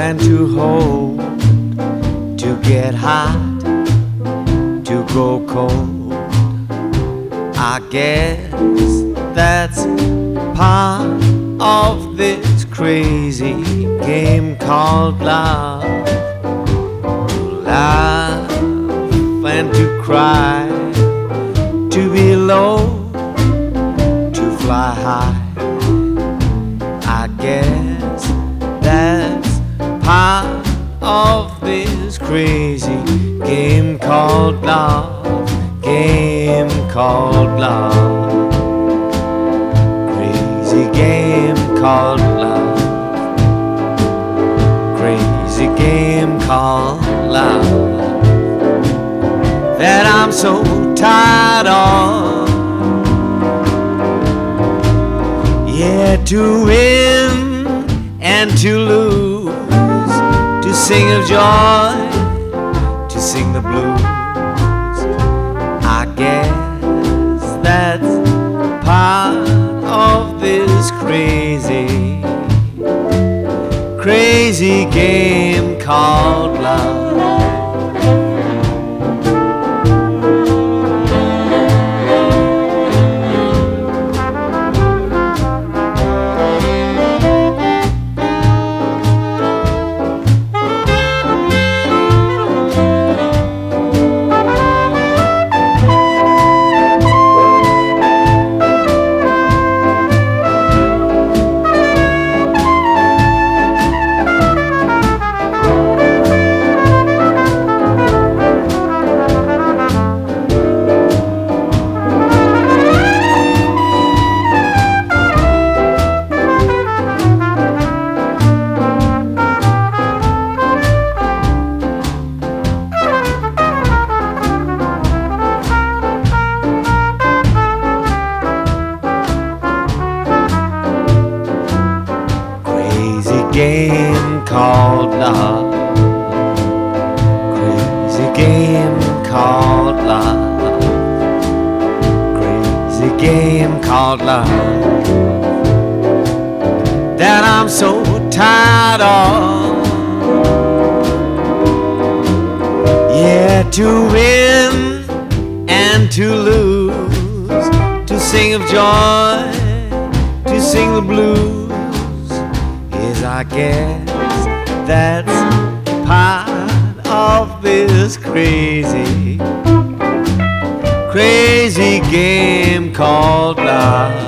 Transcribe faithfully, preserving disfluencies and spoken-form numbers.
and to hold, to get hot, to go cold. I guess that's part of this crazy game called love. To laugh and to cry, to be low, to fly high. I guess that's part of this crazy game called love. Game called love. Crazy game called love. Crazy game called love that I'm so tired of. Yeah, to win and to lose, to sing of joy, to sing the blues. I guess that's part of this crazy, crazy game called love. Game called love. Crazy game called love. Crazy game called love that I'm so tired of. Yeah, to win and to lose, to sing of joy, to sing the blues. I guess that's part of this crazy, crazy game called love.